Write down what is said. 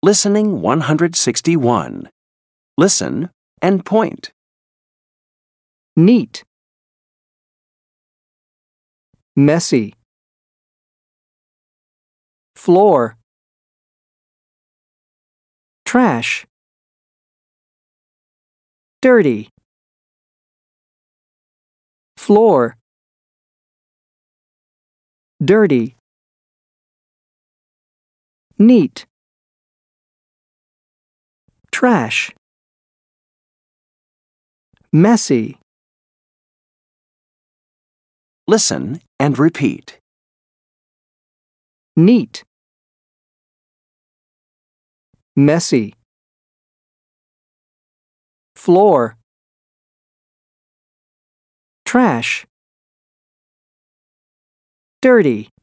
Listening 161. Listen and point. Neat. Messy. Floor. Trash. Dirty. Floor. Dirty. Neat. Trash. Messy. Listen and repeat. Neat. Messy. Floor. Trash. Dirty.